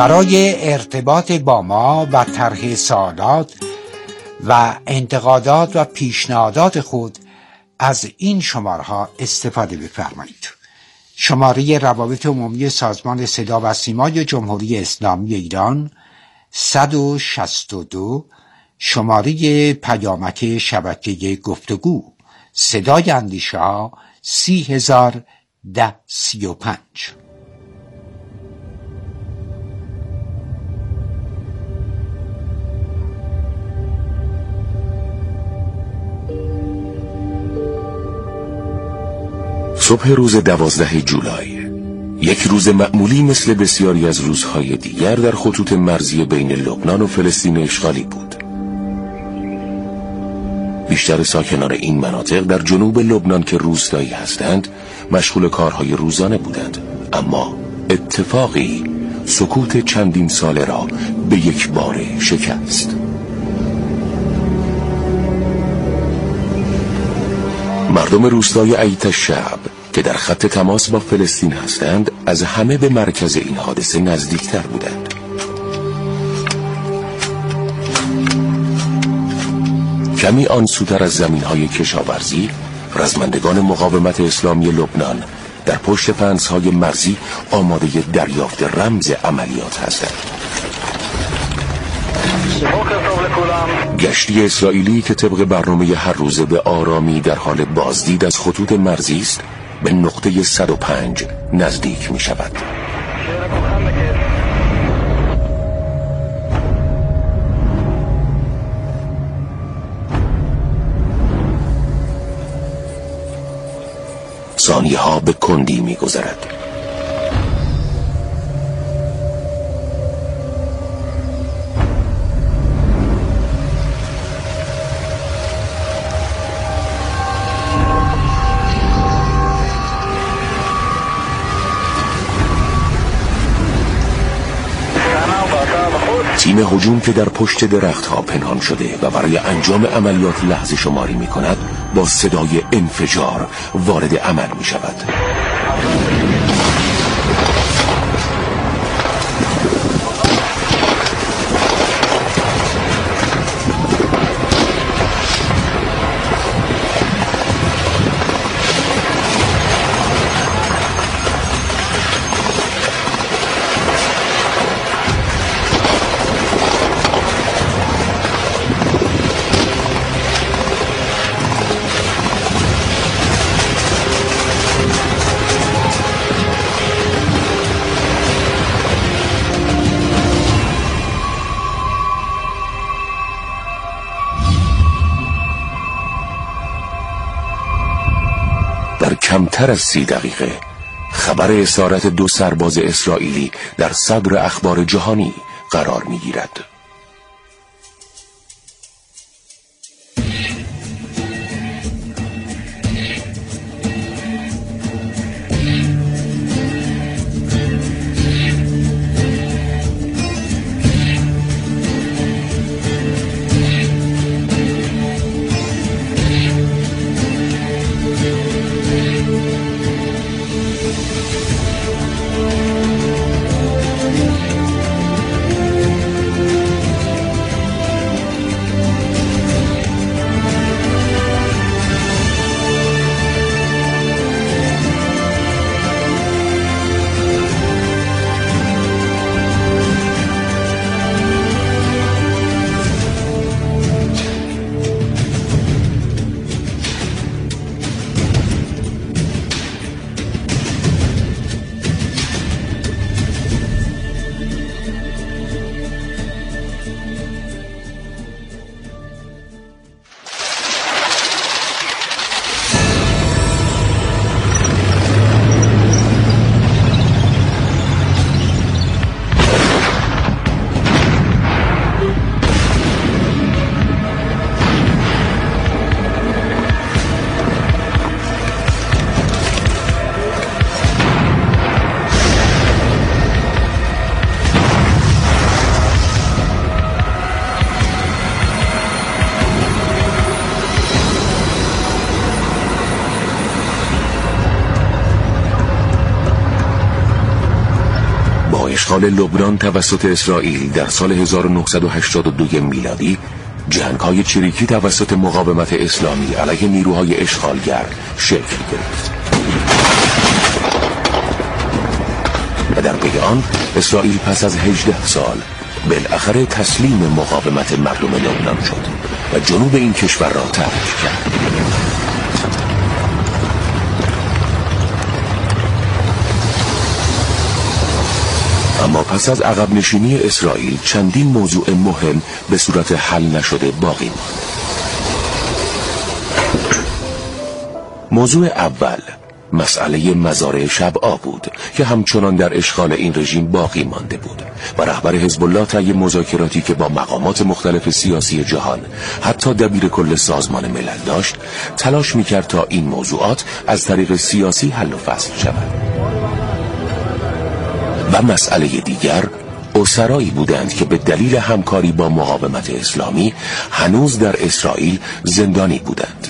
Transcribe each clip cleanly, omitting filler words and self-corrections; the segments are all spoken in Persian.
برای ارتباط با ما و طرح سوالات و انتقادات و پیشنهادات خود از این شماره‌ها استفاده بفرمایید. شماره روابط عمومی سازمان صدا و سیمای جمهوری اسلامی ایران 162، شماره پیامک شبکه گفتگو صدای اندیشه‌ها 301035. صبح روز 12 جولای، یک روز معمولی مثل بسیاری از روزهای دیگر در خطوط مرزی بین لبنان و فلسطین اشغالی بود. بیشتر ساکنان این مناطق در جنوب لبنان که روستایی هستند مشغول کارهای روزانه بودند، اما اتفاقی سکوت چندین ساله را به یک باره شکست. مردم روستای عیت الشعب که در خط تماس با فلسطین هستند از همه به مرکز این حادثه نزدیکتر بودند. کمی آن سوتر از زمین‌های کشاورزی، رزمندگان مقاومت اسلامی لبنان در پشت فنس‌های مرزی آماده دریافت رمز عملیات هستند. گشتی اسرائیلی که طبق برنامه هر روزه به آرامی در حال بازدید از خطوط مرزی است، به نقطه 105 نزدیک می شود. ثانیه ها به کندی می گذرد. تیم هجوم که در پشت درخت‌ها پنهان شده و برای انجام عملیات لحظه شماری می‌کند با صدای انفجار وارد عمل می‌شود. در کمتر از 30 دقیقه خبر اسارت 2 سرباز اسرائیلی در صدر اخبار جهانی قرار می‌گیرد. اشغال لبنان توسط اسرائیل در سال 1982 میلادی، جنگ‌های چریکی توسط مقاومت اسلامی علیه نیروهای اشغالگر شکل گرفت و در پی آن اسرائیل پس از 18 سال بالاخره تسلیم مقاومت مردم لبنان شد و جنوب این کشور را ترک کرد. اما پس از عقب نشینی اسرائیل چندین موضوع مهم به صورت حل نشده باقی ماند. موضوع اول مسئله مزارع شبعا بود که همچنان در اشغال این رژیم باقی مانده بود و رهبر حزب الله طی مذاکراتی که با مقامات مختلف سیاسی جهان حتی دبیر کل سازمان ملل داشت، تلاش می‌کرد تا این موضوعات از طریق سیاسی حل و فصل شود. و مسئله دیگر اسرایی بودند که به دلیل همکاری با مقاومت اسلامی هنوز در اسرائیل زندانی بودند.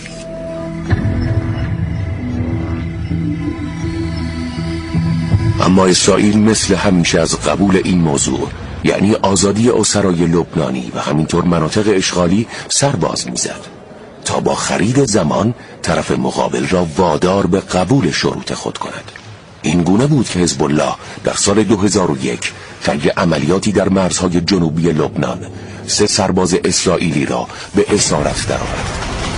اما اسرائیل مثل همیشه از قبول این موضوع، یعنی آزادی اسرای لبنانی و همینطور مناطق اشغالی، سرباز میزد تا با خرید زمان طرف مقابل را وادار به قبول شروط خود کند. این گونه بود که حزب الله در سال 2001 طی عملیاتی در مرزهای جنوبی لبنان 3 سرباز اسرائیلی را به اسارت درآورد.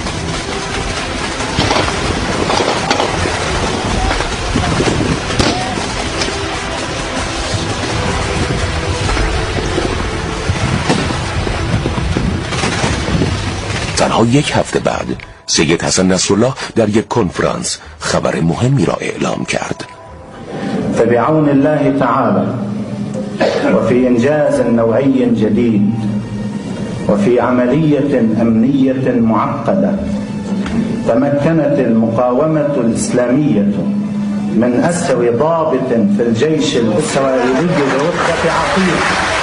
تنها 1 هفته بعد سید حسن نصرالله در یک کنفرانس خبر مهمی را اعلام کرد. فبعون الله تعالى وفي إنجاز نوعي جديد وفي عملية أمنية معقدة تمكنت المقاومة الإسلامية من أسر ضابط في الجيش الإسرائيلي برتبة عقيل.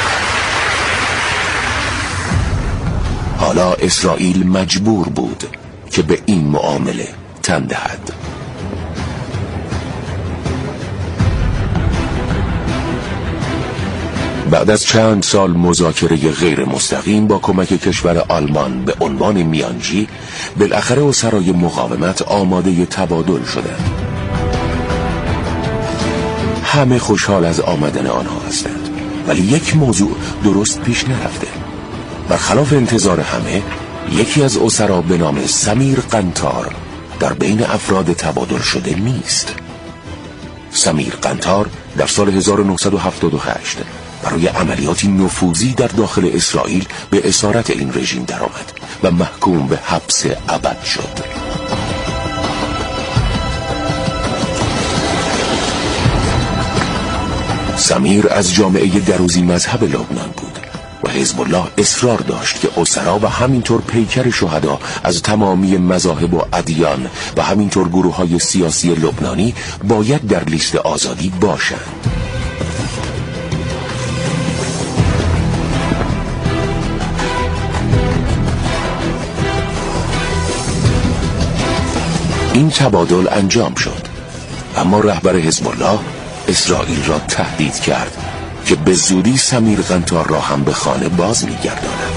حالا اسرائیل مجبور بود که به این معامله تن دهد. بعد از چند سال مذاکره غیر مستقیم با کمک کشور آلمان به عنوان میانجی، بالاخره اسرای مقاومت آماده تبادل شدند. همه خوشحال از آمدن آنها هستند، ولی یک موضوع درست پیش نرفته. برخلاف انتظار همه، یکی از اسرا به نام سمیر قنطار در بین افراد تبادل شده نیست. سمیر قنطار در سال 1978 برای عملیاتی نفوذی در داخل اسرائیل به اسارت این رژیم درآمد و محکوم به حبس ابد شد. سمیر از جامعه دروزی مذهب لبنان بود و حزب الله اصرار داشت که اسرا و همینطور پیکر شهدا از تمامی مذاهب و ادیان و همینطور گروه‌های سیاسی لبنانی باید در لیست آزادی باشند. این تبادل انجام شد، اما رهبر حزب الله اسرائیل را تهدید کرد که به زودی سمیر قنطار را هم به خانه باز می‌گرداند.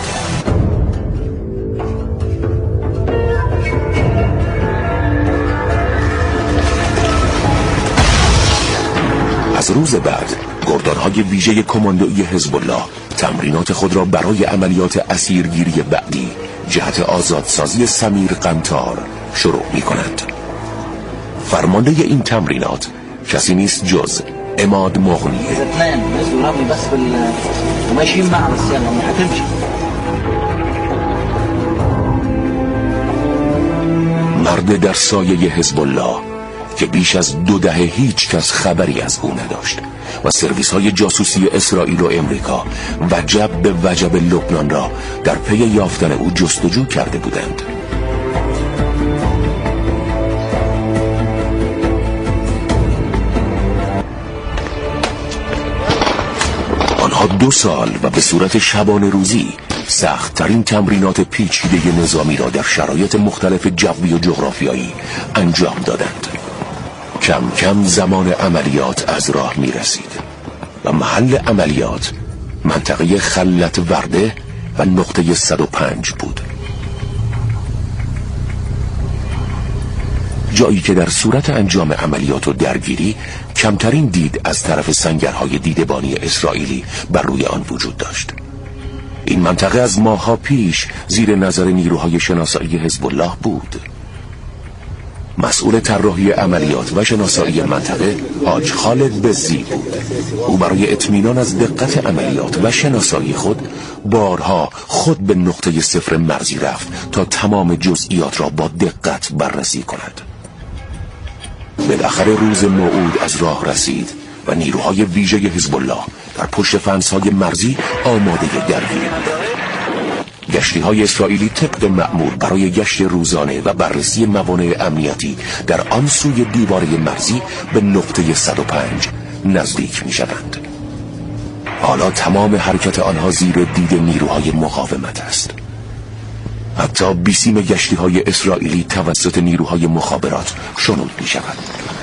از روز بعد گردان‌های ویژه کماندویی حزب الله تمرینات خود را برای عملیات اسیرگیری بعدی جهت آزادسازی سمیر قنطار شروع می‌کنند. فرمانده این تمرینات کسی نیست جز عماد مغنیه. مرد در سایه حزب الله که بیش از 2 دهه هیچ کس خبری از او نداشت و سرویس های جاسوسی اسرائیل و امریکا وجب به وجب لبنان را در پی یافتن او جستجو کرده بودند. آنها 2 سال و به صورت شبانه روزی سخت‌ترین تمرینات پیچیده نظامی را در شرایط مختلف جوی و جغرافیایی انجام دادند. کم کم زمان عملیات از راه می رسید و محل عملیات منطقه خلت ورده و نقطه 105 بود. جایی که در صورت انجام عملیات و درگیری کمترین دید از طرف سنگرهای دیدبانی اسرائیلی بر روی آن وجود داشت. این منطقه از ماه‌ها پیش زیر نظر نیروهای شناسایی حزب الله بود. مسئول طراحی عملیات و شناسایی منطقه حاج خالد بزی بود. او برای اطمینان از دقت عملیات و شناسایی خود بارها خود به نقطه 0 مرزی رفت تا تمام جزئیات را با دقت بررسی کند. بالاخره روز موعود از راه رسید و نیروهای ویژه حزب الله در پشت فنس‌های مرزی آماده درگیری بودند. گشتی‌های اسرائیلی طبق معمول برای گشت روزانه و بررسی موانع امنیتی در آن سوی دیواره مرزی به نقطه 105 نزدیک می‌شوند. حالا تمام حرکت آنها زیر دید نیروهای مقاومت است. حتی بیسیم گشتی‌های اسرائیلی توسط نیروهای مخابرات شنود می‌شود.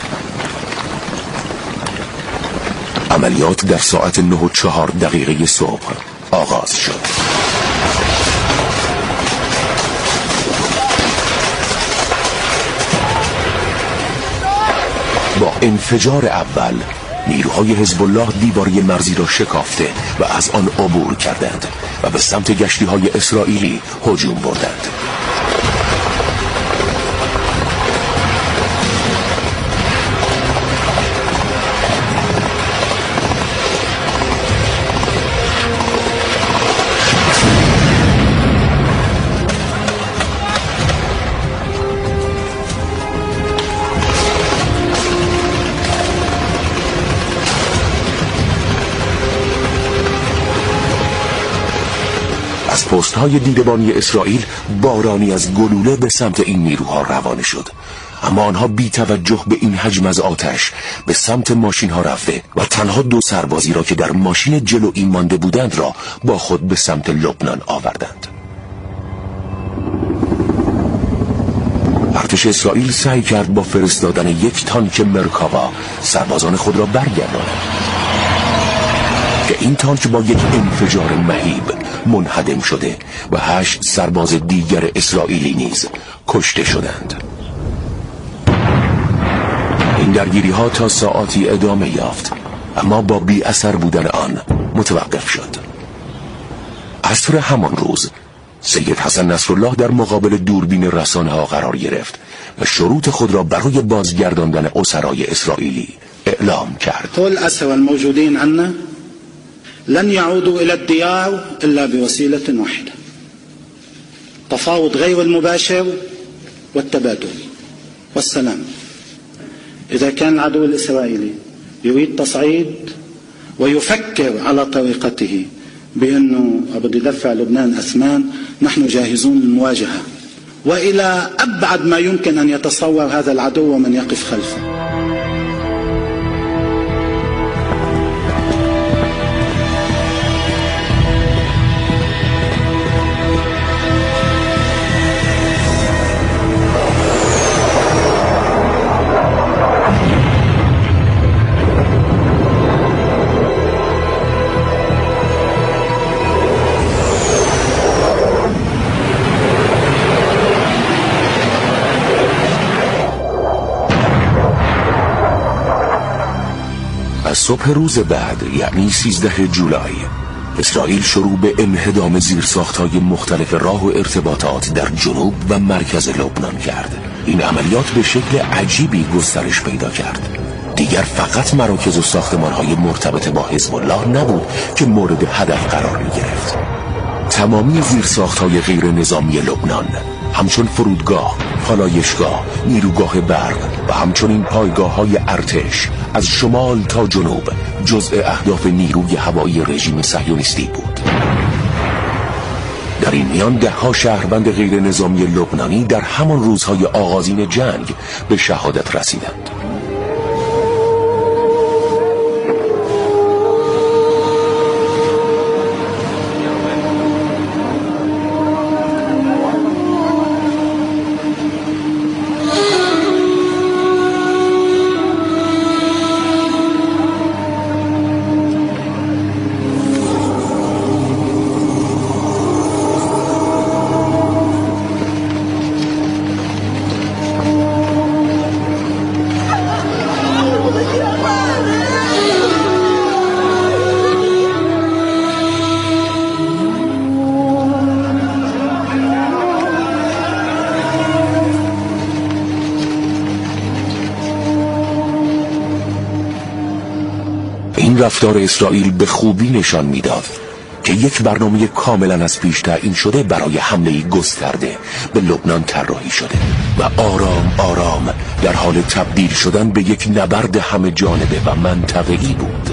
عملیات در ساعت 9:04 صبح آغاز شد. با انفجار اول نیروهای حزب الله دیواره مرزی را شکافته و از آن عبور کردند و به سمت گشتی‌های اسرائیلی هجوم بردند. از پست‌های دیدبانی اسرائیل بارانی از گلوله به سمت این نیروها روانه شد، اما آنها بی توجه به این حجم از آتش به سمت ماشین‌ها رفته و تنها 2 سربازی را که در ماشین جلویی مانده بودند را با خود به سمت لبنان آوردند. ارتش اسرائیل سعی کرد با فرستادن 1 تانک مرکاوا سربازان خود را برگرداند که این تانک با یک انفجار مهیب منهدم شده و 8 سرباز دیگر اسرائیلی نیز کشته شدند. این درگیری ها تا ساعاتی ادامه یافت، اما با بی اثر بودن آن متوقف شد. عصر همان روز سید حسن نصرالله در مقابل دوربین رسانه ها قرار گرفت و شروط خود را برای بازگرداندن اسرای اسرائیلی اعلام کرد. كل الأسرى الموجودين عنا لن يعودوا إلى الديار إلا بوسيلة واحدة، تفاوض غير المباشر والتبادل والسلام. إذا كان العدو الإسرائيلي يريد تصعيد ويفكر على طريقته بأنه بده يدفع لبنان أثمان، نحن جاهزون للمواجهة وإلى أبعد ما يمكن أن يتصور هذا العدو ومن يقف خلفه. از صبح روز بعد یعنی 13 جولای اسرائیل شروع به انهدام زیرساخت‌های مختلف راه و ارتباطات در جنوب و مرکز لبنان کرد. این عملیات به شکل عجیبی گسترش پیدا کرد. دیگر فقط مراکز و ساختمان‌های مرتبط با حزب الله نبود که مورد هدف قرار می‌گرفت. تمامی زیرساخت‌های غیر نظامی لبنان، همچون فرودگاه، پالایشگاه، نیروگاه برق و همچنین پایگاه‌های ارتش از شمال تا جنوب جزء اهداف نیروی هوایی رژیم صهیونیستی بود. در این میان 10 شهروند غیر نظامی لبنانی در همان روزهای آغازین جنگ به شهادت رسیدند. این رفتار اسرائیل به خوبی نشان میداد که یک برنامه کاملا از پیش تعیین شده برای حمله گسترده به لبنان طراحی شده و آرام آرام در حال تبدیل شدن به یک نبرد همه جانبه و منطقه‌ای بود.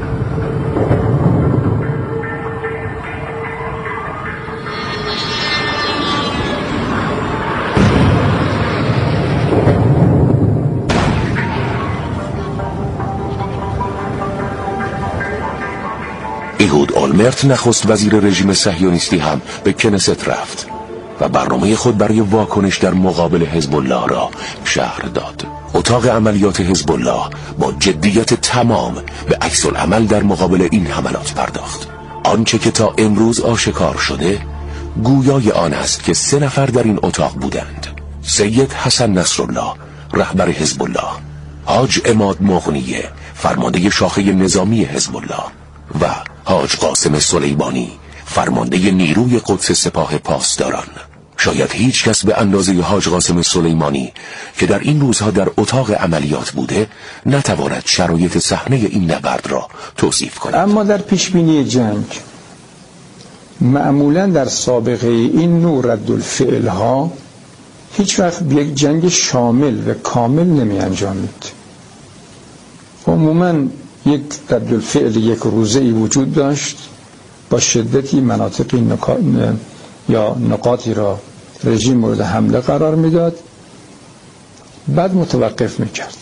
ایهود اولمرت نخست وزیر رژیم صهیونیستی هم به کنست رفت و برنامه خود برای واکنش در مقابل حزب الله را شرح داد. اتاق عملیات حزب الله با جدیت تمام به عکس العمل در مقابل این حملات پرداخت. آنچه که تا امروز آشکار شده گویای آن است که 3 نفر در این اتاق بودند: سید حسن نصرالله رهبر حزب الله، حاج عماد مغنیه فرمانده شاخه نظامی حزب الله و حاج قاسم سلیمانی فرمانده نیروی قدس سپاه پاسداران. شاید هیچ کس به اندازه حاج قاسم سلیمانی که در این روزها در اتاق عملیات بوده نتواند شرایط صحنه این نبرد را توصیف کند. اما در پیشبینی جنگ معمولا در سابقه این نوع ردالفعل ها هیچ وقت یک جنگ شامل و کامل نمی انجامید. عموما یک ردالفعل یک روزه ای وجود داشت، با شدتی مناطقی یا نقاطی را رژیم مورد حمله قرار میداد، بعد متوقف میکرد.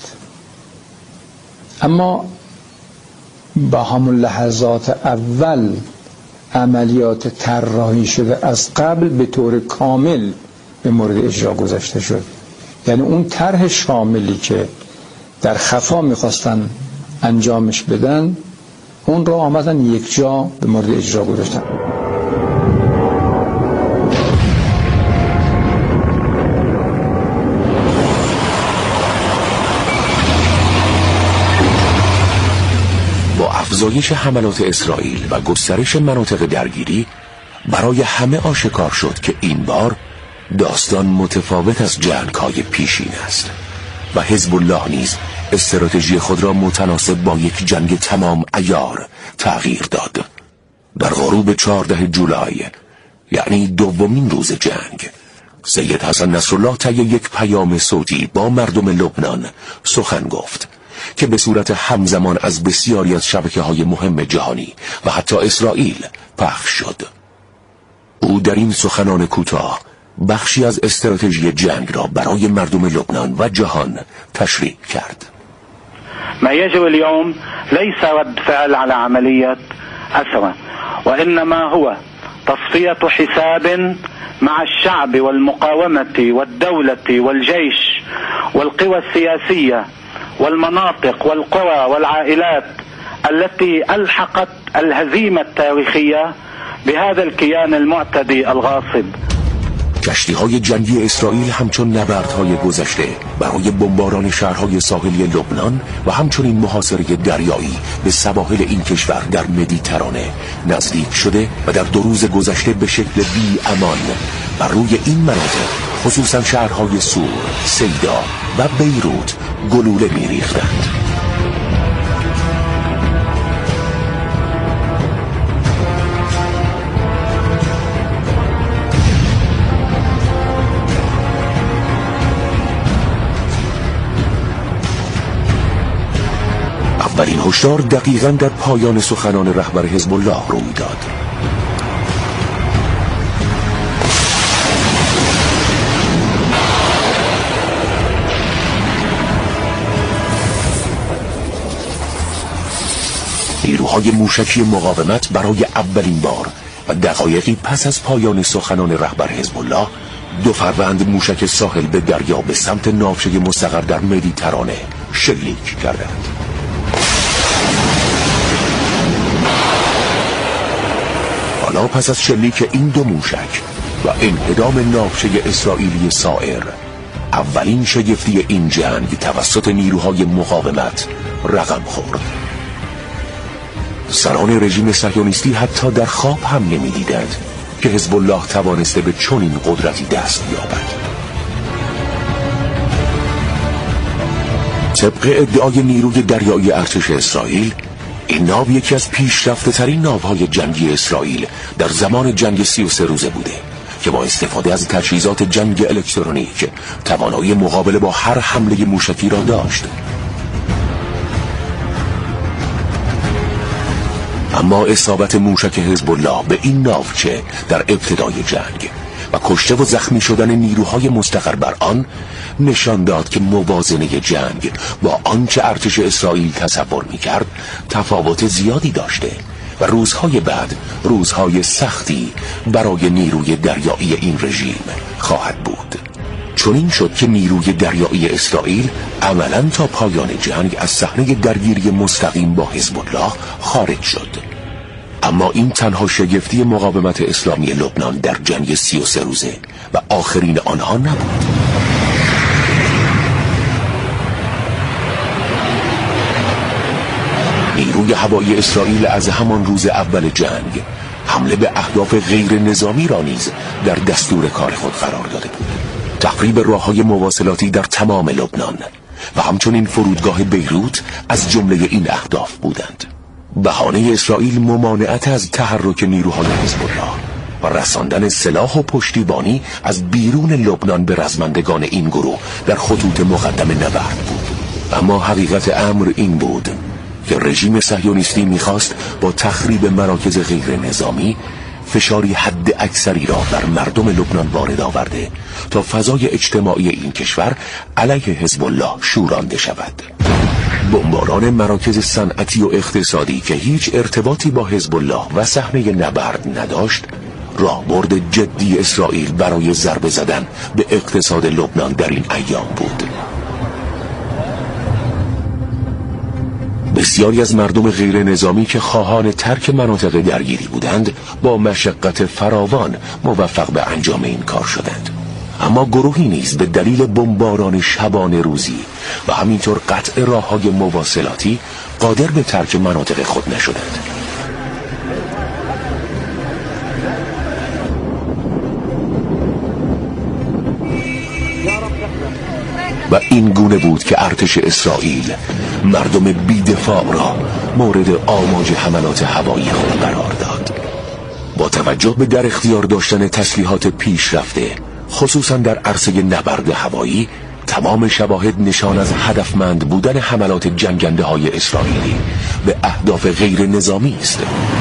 اما با همون لحظات اول عملیات طراحی شده از قبل به طور کامل به مورد اجرا گذاشته شد. یعنی اون طرح شاملی که در خفا میخواستن انجامش بدن، اون را آمدن یک جا به مورد اجرا گذاشتن. با افزایش حملات اسرائیل و گسترش مناطق درگیری برای همه آشکار شد که این بار داستان متفاوت از جنگ‌های پیشین است و حزب الله نیز استراتژی خود را متناسب با یک جنگ تمام عیار تغییر داد. در غروب 14 جولای، یعنی دومین روز جنگ، سید حسن نصرالله طی یک پیام صوتی با مردم لبنان سخن گفت که به صورت همزمان از بسیاری از شبکه‌های مهم جهانی و حتی اسرائیل پخش شد. او در این سخنان کوتاه بخشی از استراتژی جنگ را برای مردم لبنان و جهان تشریح کرد. ما يجب اليوم ليس رد فعل على عملية أسرة، وإنما هو تصفية حساب مع الشعب والمقاومة والدولة والجيش والقوى السياسية والمناطق والقرى والعائلات التي ألحقت الهزيمة التاريخية بهذا الكيان المعتدي الغاصب. کشتی‌های جنگی اسرائیل همچون نبردهای گذشته برای بمباران شهرهای ساحلی لبنان و همچنین محاصره دریایی به سواحل این کشور در مدیترانه نزدیک شده و در 2 روز گذشته به شکل بی امان بر روی این مناطق، خصوصا شهرهای سور، سیدا و بیروت، گلوله می‌ریختند. اولین هشدار دقیقاً در پایان سخنان رهبر حزب الله روی داد. نیروهای موشکی مقاومت برای اولین بار و دقایقی پس از پایان سخنان رهبر حزب الله 2 فروند موشک ساحل به دریا به سمت ناوچه مستقر در مدیترانه شلیک کردند. حالا پس از شلیک این 2 موشک و انهدام ناوچه اسرائیلی سائر، اولین شگفتی این جنگ توسط نیروهای مقاومت رقم خورد. سران رژیم صهیونیستی حتی در خواب هم نمی‌دیدند که حزب الله توانسته به چنین قدرتی دست یابد. طبق ادعای نیروی دریایی ارتش اسرائیل، این ناو یکی از پیشرفته ترین ناوهای جنگی اسرائیل در زمان جنگ 33 روزه بوده که با استفاده از تجهیزات جنگ الکترونیک توانایی مقابله با هر حمله موشکی را داشت. اما اصابت موشک حزب الله به این ناوچه در ابتدای جنگ و کشته و زخمی شدن نیروهای مستقر بر آن نشان داد که موازنه جنگ با آنچه ارتش اسرائیل تصور می‌کرد تفاوت زیادی داشته و روزهای بعد روزهای سختی برای نیروی دریایی این رژیم خواهد بود. چون این شد که نیروی دریایی اسرائیل عملاً تا پایان جنگ از صحنه درگیری مستقیم با حزب الله خارج شد. اما این تنها شگفتی مقاومت اسلامی لبنان در جنگ 33 روزه و آخرین آنها نبود. نیروی هوایی اسرائیل از همان روز اول جنگ حمله به اهداف غیر نظامی را نیز در دستور کار خود قرار داده بود. تخریب راه‌های مواصلاتی در تمام لبنان و همچنین فرودگاه بیروت از جمله این اهداف بودند. بهانه اسرائیل ممانعت از تحرک نیروهای حزب الله و رساندن سلاح و پشتیبانی از بیرون لبنان به رزمندگان این گروه در خطوط مقدم نبرد بود. اما حقیقت امر این بود که رژیم صهیونیستی می‌خواست با تخریب مراکز غیر نظامی فشاری حد اکثری را بر مردم لبنان وارد آورده تا فضای اجتماعی این کشور علیه حزب الله شورانده شود. بمباران مراکز صنعتی و اقتصادی که هیچ ارتباطی با حزب الله و صحنه نبرد نداشت، راهبرد جدی اسرائیل برای ضربه زدن به اقتصاد لبنان در این ایام بود. بسیاری از مردم غیر نظامی که خواهان ترک مناطق درگیری بودند با مشقت فراوان موفق به انجام این کار شدند. اما گروهی نیز به دلیل بمباران شبانه روزی و همینطور قطع راه‌های مواصلاتی قادر به ترک مناطق خود نشدند. و این گونه بود که ارتش اسرائیل مردم بی‌دفاع را مورد آماج حملات هوایی خود قرار داد. با توجه به در اختیار داشتن تسلیحات پیشرفته خصوصا در عرصه نبرد هوایی، تمام شواهد نشان از هدفمند بودن حملات جنگنده های اسرائیلی به اهداف غیر نظامی است.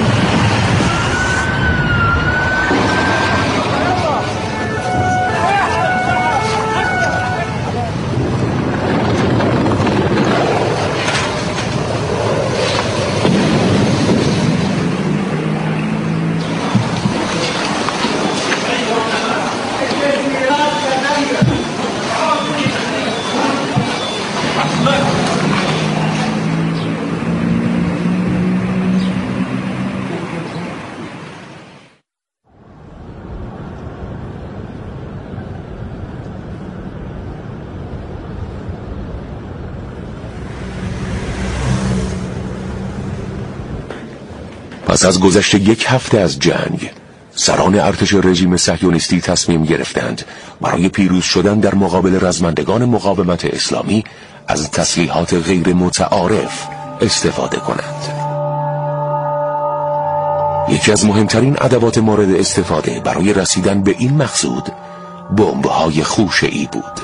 پس از گذشت یک هفته از جنگ، سران ارتش رژیم صهیونیستی تصمیم گرفتند برای پیروز شدن در مقابل رزمندگان مقاومت اسلامی از تسلیحات غیر متعارف استفاده کنند. یکی از مهمترین ادوات مورد استفاده برای رسیدن به این مقصود بمب‌های خوشه‌ای بود.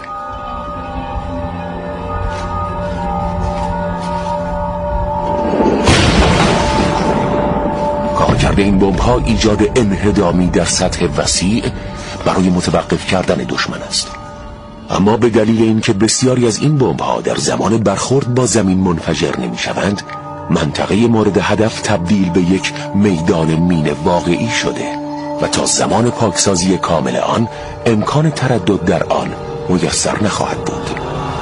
کارکرد این بمب‌ها ایجاد انهدامی در سطح وسیع برای متوقف کردن دشمن است. اما به دلیل اینکه بسیاری از این بمب‌ها در زمان برخورد با زمین منفجر نمی‌شوند، منطقه مورد هدف تبدیل به یک میدان مین واقعی شده و تا زمان پاکسازی کامل آن امکان تردد در آن میسر نخواهد بود.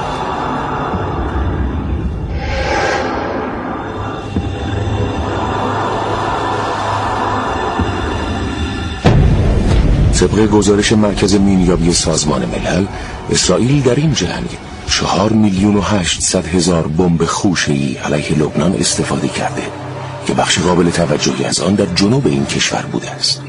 طبق گزارش مرکز مینیابی سازمان ملل، اسرائیل در این جنگ 4,800,000 بمب خوشه‌ای علیه لبنان استفاده کرده که بخش قابل توجهی از آن در جنوب این کشور بوده است.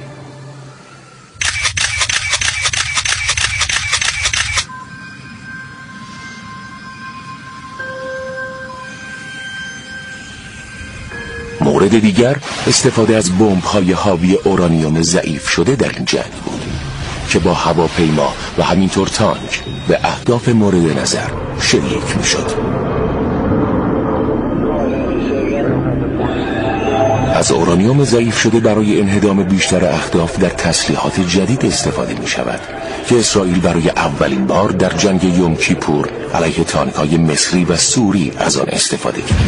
مورد دیگر استفاده از بمب‌های حاوی اورانیوم ضعیف شده در این جنگ بود که با هواپیما و همینطور تانک به اهداف مورد نظر شلیک می‌شد. از اورانیوم ضعیف شده برای انهدام بیشتر اهداف در تسلیحات جدید استفاده می شود که اسرائیل برای اولین بار در جنگ یوم کیپور علیه تانک‌های مصری و سوری از آن استفاده کرد.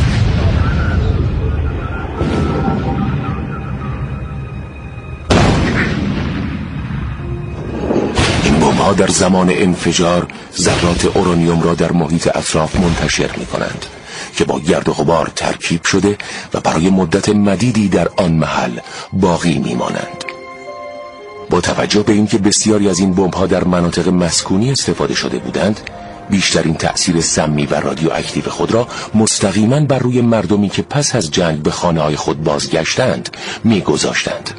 این بمب‌ها در زمان انفجار ذرات اورانیوم را در محیط اطراف منتشر می کنند که با گرد و غبار ترکیب شده و برای مدت مدیدی در آن محل باقی میمانند. با توجه به اینکه بسیاری از این بمب‌ها در مناطق مسکونی استفاده شده بودند، بیشترین تأثیر سمی و رادیواکتیو خود را مستقیما بر روی مردمی که پس از جنگ به خانه‌های خود بازگشتند می‌گذاشتند.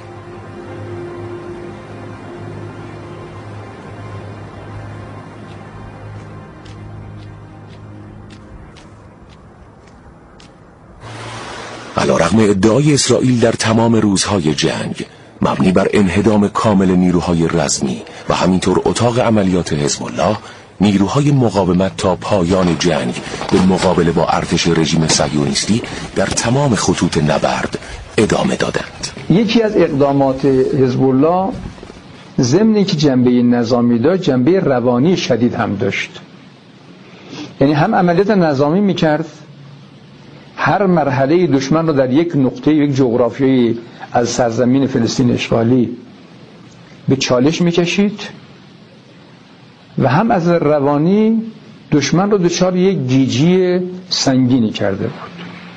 علیرغم ادعای اسرائیل در تمام روزهای جنگ مبنی بر انهدام کامل نیروهای رزمی و همینطور اتاق عملیات حزب الله، نیروهای مقاومت تا پایان جنگ به مقابله با ارتش رژیم صهیونیستی در تمام خطوط نبرد ادامه دادند. یکی از اقدامات حزب الله ضمن که جنبه نظامی داشت، جنبه روانی شدید هم داشت. یعنی هم عملیات نظامی میکرد، هر مرحله دشمن رو در یک نقطه، یک جغرافیایی از سرزمین فلسطین اشغالی به چالش میکشید و هم از روانی دشمن رو دچار یک گیجی سنگینی کرده بود.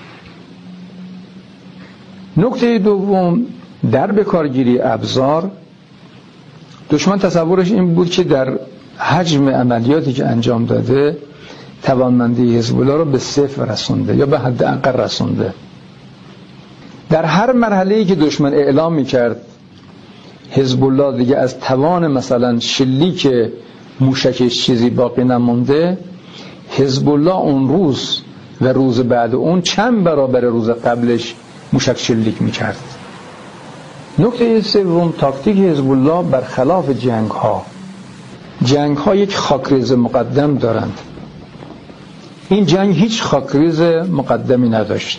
نکته دوم، در بکارگیری ابزار، دشمن تصورش این بود که در حجم عملیاتی که انجام داده توانمندی حزب الله رو به صفر رسونده یا به حد اقل رسونده. در هر مرحله‌ای که دشمن اعلام می‌کرد حزب الله دیگه از توان مثلا شلیک موشکش چیزی باقی نمونده، حزب الله اون روز و روز بعد اون چند برابر روز قبلش موشک شلیک می‌کرد. نکته سوم، تاکتیک حزب الله برخلاف جنگ‌ها یک خاکریز مقدم دارند. این جنگ هیچ خاکریز مقدمی نداشت.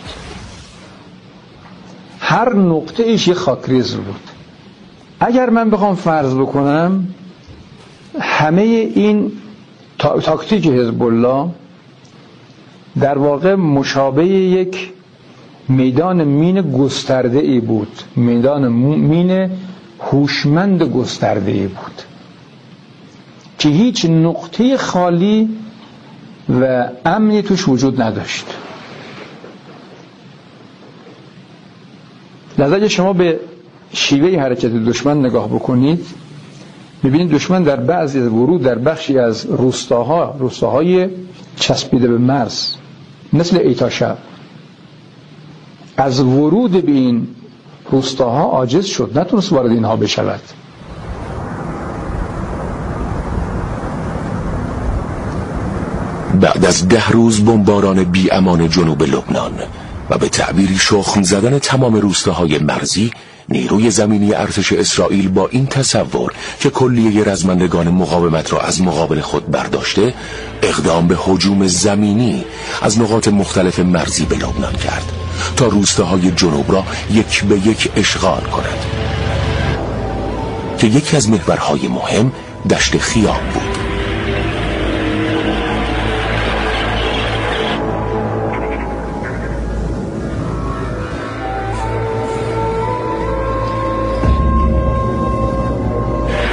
هر نقطه ایش یک خاکریز بود. اگر من بخوام فرض بکنم همه این تاکتیک حزب الله در واقع مشابه یک میدان مین گسترده ای بود، میدان مین هوشمند گسترده ای بود که هیچ نقطه خالی و امنی توش وجود نداشت. لذا شما به شیوه حرکت دشمن نگاه بکنید، میبینید دشمن در بعضی از ورود در بخشی از روستاهای چسبیده به مرز مثل ایتاشب از ورود به این روستاها عاجز شد، نتونست وارد اینها بشود. بعد از 10 روز بمباران بی امان جنوب لبنان و به تعبیری شخم زدن تمام روستاهای مرزی، نیروی زمینی ارتش اسرائیل با این تصور که کلیه رزمندگان مقاومت را از مقابل خود برداشته، اقدام به هجوم زمینی از نقاط مختلف مرزی به لبنان کرد تا روستاهای جنوب را یک به یک اشغال کند که یکی از محورهای مهم دشت خیام بود.